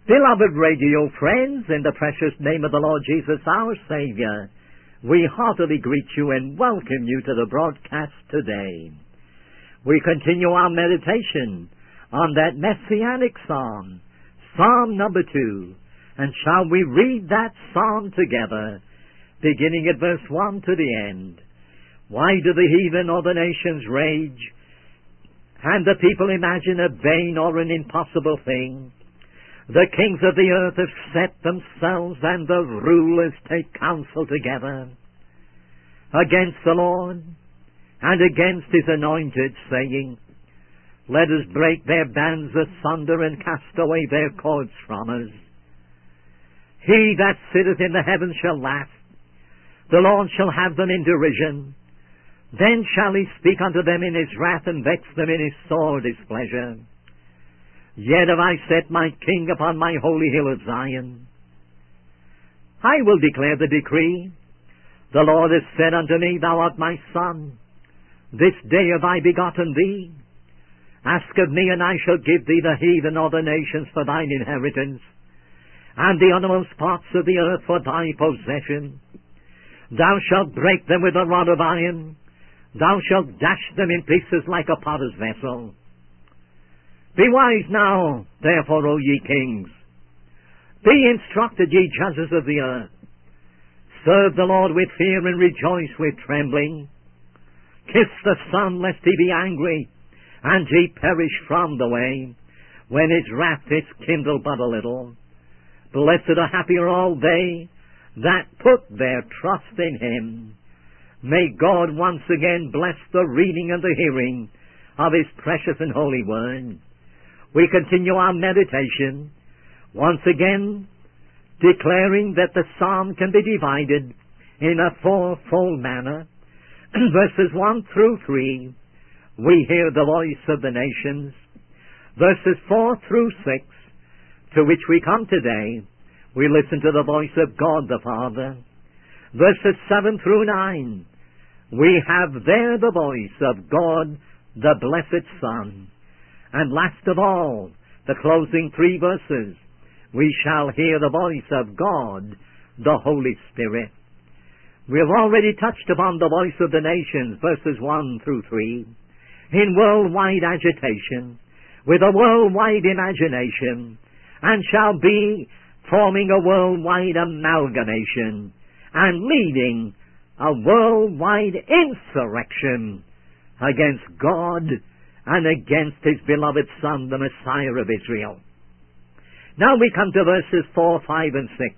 Beloved radio friends, in the precious name of the Lord Jesus, our Savior, we heartily greet you and welcome you to the broadcast today. We continue our meditation on that messianic psalm, Psalm number 2, and shall we read that psalm together, beginning at verse 1 to the end. Why do the heathen or the nations rage, and the people imagine a vain or an impossible thing? The kings of the earth have set themselves, and the rulers take counsel together against the Lord and against his anointed, saying, Let us break their bands asunder and cast away their cords from us. He that sitteth in the heavens shall laugh. The Lord shall have them in derision. Then shall he speak unto them in his wrath, and vex them in his sore displeasure. Yet have I set my king upon my holy hill of Zion. I will declare the decree. The Lord has said unto me, Thou art my son. This day have I begotten thee. Ask of me, and I shall give thee the heathen or the nations for thine inheritance, and the uttermost parts of the earth for thy possession. Thou shalt break them with a rod of iron. Thou shalt dash them in pieces like a potter's vessel. Be wise now, therefore, O ye kings. Be instructed, ye judges of the earth. Serve the Lord with fear and rejoice with trembling. Kiss the Son, lest he be angry, and ye perish from the way, when his wrath is kindled but a little. Blessed or happy are all they that put their trust in him. May God once again bless the reading and the hearing of his precious and holy word. We continue our meditation, once again declaring that the psalm can be divided in a fourfold manner. Verses 1 through 3, we hear the voice of the nations. Verses 4 through 6, to which we come today, we listen to the voice of God the Father. Verses 7 through 9, we have there the voice of God the Blessed Son. And last of all, the closing 3 verses, we shall hear the voice of God, the Holy Spirit. We have already touched upon the voice of the nations, verses 1 through 3, in worldwide agitation, with a worldwide imagination, and shall be forming a worldwide amalgamation, and leading a worldwide insurrection against God and against his beloved Son, the Messiah of Israel. Now we come to verses 4, 5, and 6.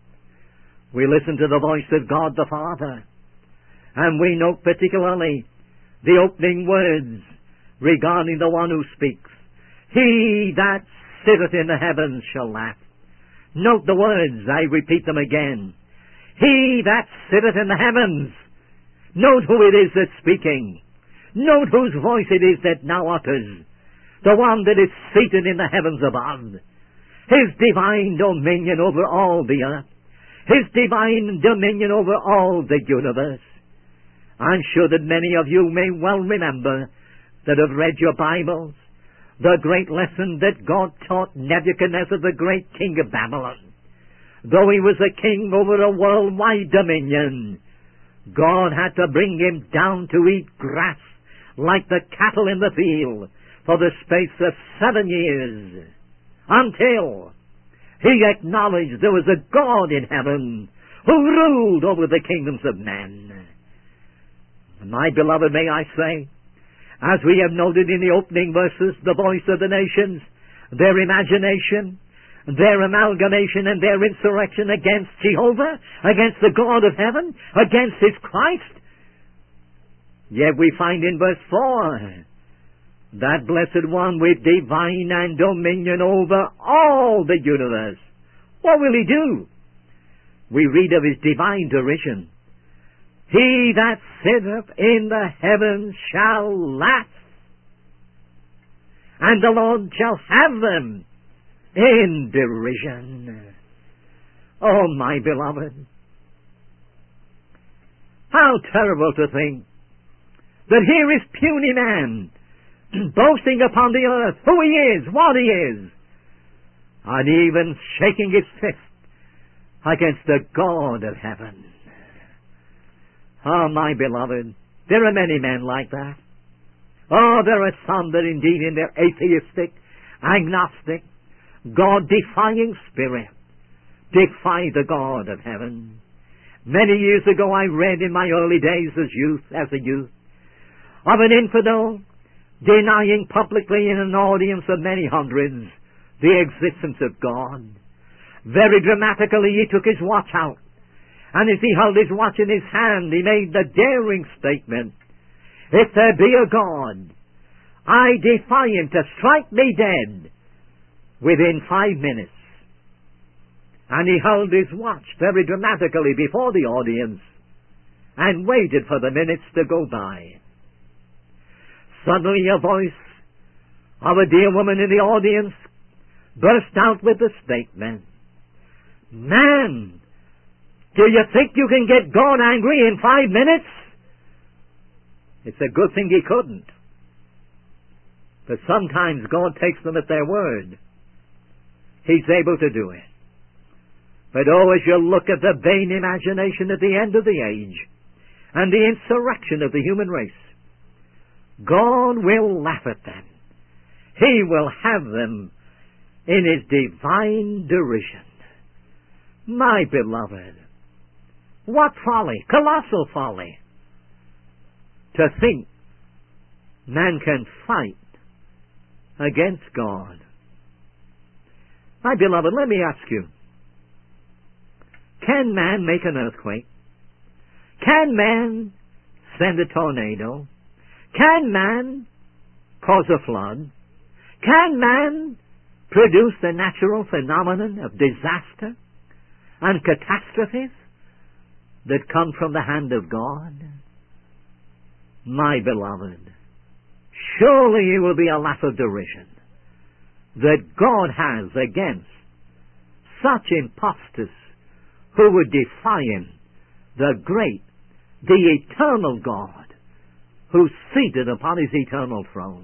We listen to the voice of God the Father, and we note particularly the opening words regarding the one who speaks. He that sitteth in the heavens shall laugh. Note the words, I repeat them again. He that sitteth in the heavens. Note who it is that's speaking. Note whose voice it is that now utters. The one that is seated in the heavens above. His divine dominion over all the earth. His divine dominion over all the universe. I'm sure that many of you may well remember, that have read your Bibles, the great lesson that God taught Nebuchadnezzar, the great king of Babylon. Though he was a king over a worldwide dominion, God had to bring him down to eat grass like the cattle in the field for the space of 7 years, until he acknowledged there was a God in heaven who ruled over the kingdoms of men. My beloved, may I say, as we have noted in the opening verses, the voice of the nations, their imagination, their amalgamation and their insurrection against Jehovah, against the God of heaven, against his Christ. Yet we find in verse 4, that blessed one with divine and dominion over all the universe. What will he do? We read of his divine derision. He that sitteth in the heavens shall laugh, and the Lord shall have them in derision. Oh, my beloved, how terrible to think that here is puny man boasting upon the earth who he is, what he is, and even shaking his fist against the God of heaven. Oh, my beloved, there are many men like that. Oh, there are some that indeed in their atheistic, agnostic, God-defying spirit defy the God of heaven. Many years ago I read in my early days as a youth, of an infidel denying publicly in an audience of many hundreds the existence of God. Very dramatically he took his watch out, and as he held his watch in his hand he made the daring statement, "If there be a God, I defy him to strike me dead within 5 minutes." And he held his watch very dramatically before the audience and waited for the minutes to go by. Suddenly a voice of a dear woman in the audience burst out with the statement, "Man, do you think you can get God angry in 5 minutes?" It's a good thing he couldn't. But sometimes God takes them at their word. He's able to do it. But oh, as you look at the vain imagination at the end of the age and the insurrection of the human race, God will laugh at them. He will have them in his divine derision. My beloved, what folly, colossal folly, to think man can fight against God. My beloved, let me ask you, can man make an earthquake? Can man send a tornado? Can man cause a flood? Can man produce the natural phenomenon of disaster and catastrophes that come from the hand of God? My beloved, surely it will be a laugh of derision that God has against such impostors who would defy him, the great, the eternal God, who's seated upon his eternal throne.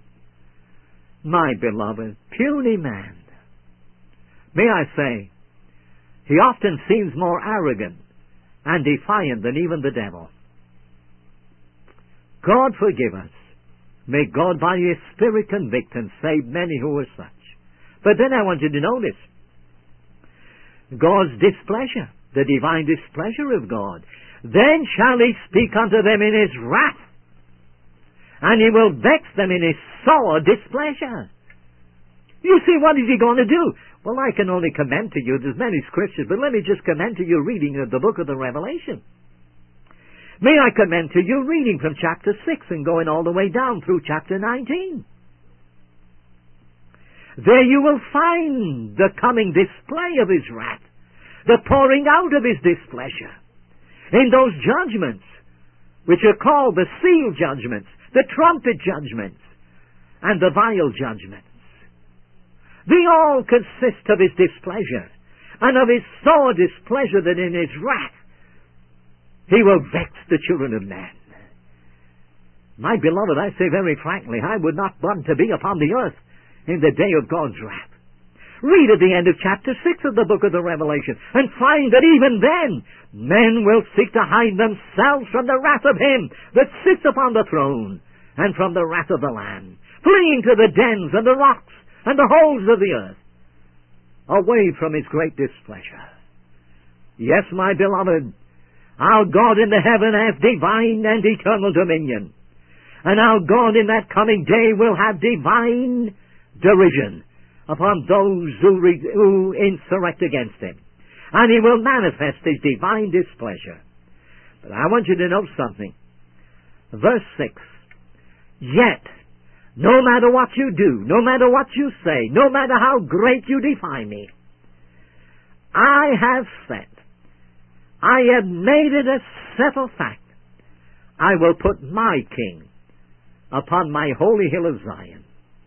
My beloved, puny man, may I say, he often seems more arrogant and defiant than even the devil. God forgive us. May God by his Spirit convict and save many who are such. But then I want you to notice God's displeasure, the divine displeasure of God. Then shall he speak unto them in his wrath, and he will vex them in his sore displeasure. You see, what is he going to do? Well, I can only commend to you, there's many scriptures, but let me just commend to you reading of the book of the Revelation. May I commend to you reading from chapter 6 and going all the way down through chapter 19. There you will find the coming display of his wrath, the pouring out of his displeasure in those judgments, which are called the seal judgments, the trumpet judgments, and the vial judgments. They all consist of his displeasure, and of his sore displeasure that in his wrath he will vex the children of men. My beloved, I say very frankly, I would not want to be upon the earth in the day of God's wrath. Read at the end of chapter 6 of the book of the Revelation and find that even then men will seek to hide themselves from the wrath of him that sits upon the throne and from the wrath of the Lamb, fleeing to the dens and the rocks and the holes of the earth, away from his great displeasure. Yes, my beloved, our God in the heaven has divine and eternal dominion, and our God in that coming day will have divine derision upon those who insurrect against him, and he will manifest his divine displeasure. But I want you to know something. Verse 6, yet, no matter what you do, no matter what you say, no matter how great you defy me, I have said, I have made it a settled fact, I will put my king upon my holy hill of Zion.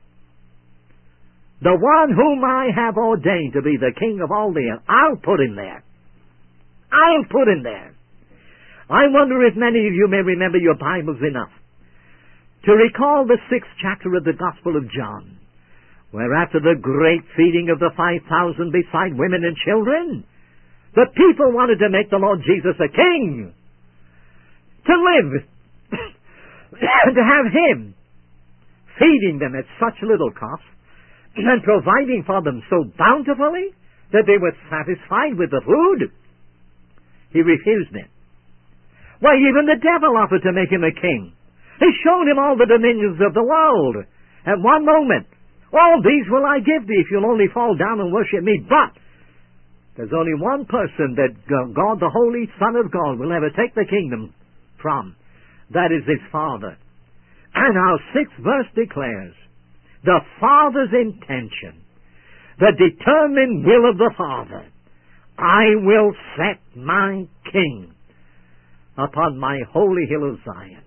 The one whom I have ordained to be the king of all the earth, I'll put him there. I'll put him there. I wonder if many of you may remember your Bibles enough to recall the 6th chapter of the Gospel of John, where after the great feeding of the 5,000 beside women and children, the people wanted to make the Lord Jesus a king, to live, and to have Him feeding them at such little cost, and providing for them so bountifully that they were satisfied with the food. He refused it. Why, even the devil offered to make Him a king. He showed Him all the dominions of the world at one moment. All these will I give thee if you'll only fall down and worship me. But there's only one person that God, the Holy Son of God, will ever take the kingdom from. That is His Father. And our 6th verse declares, the Father's intention, the determined will of the Father, I will set my King upon my holy hill of Zion.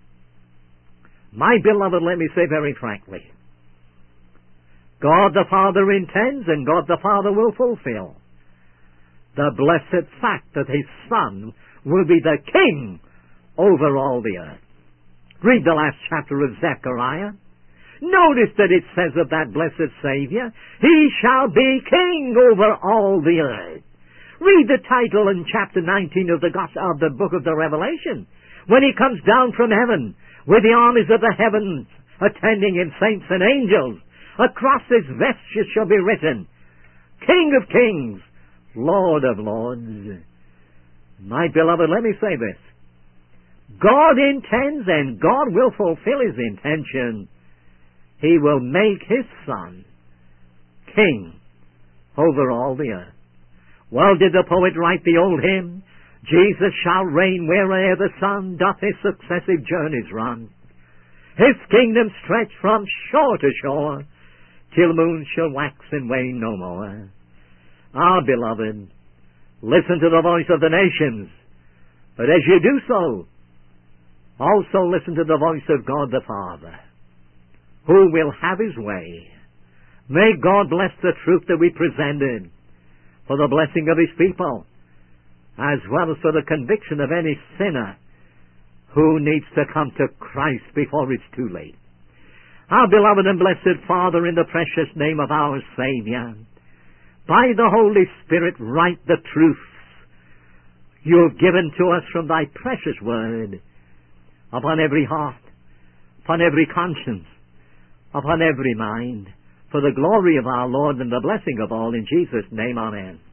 My beloved, let me say very frankly, God the Father intends and God the Father will fulfill the blessed fact that His Son will be the King over all the earth. Read the last chapter of Zechariah. Notice that it says of that blessed Savior, He shall be King over all the earth. Read the title in chapter 19 of the book of the Revelation. When He comes down from heaven with the armies of the heavens attending Him, saints and angels, across His vesture shall be written, King of kings, Lord of lords. My beloved, let me say this. God intends and God will fulfill His intention. He will make His Son King over all the earth. Well, did the poet write the old hymn? Jesus shall reign where'er the sun doth His successive journeys run. His kingdom stretch from shore to shore, till moon shall wax and wane no more. Ah, beloved, listen to the voice of the nations, but as you do so, also listen to the voice of God the Father, who will have His way. May God bless the truth that we presented for the blessing of His people, as well as for the conviction of any sinner who needs to come to Christ before it's too late. Our beloved and blessed Father, in the precious name of our Savior, by the Holy Spirit write the truths You've given to us from Thy precious Word upon every heart, upon every conscience, upon every mind, for the glory of our Lord and the blessing of all. In Jesus' name, amen.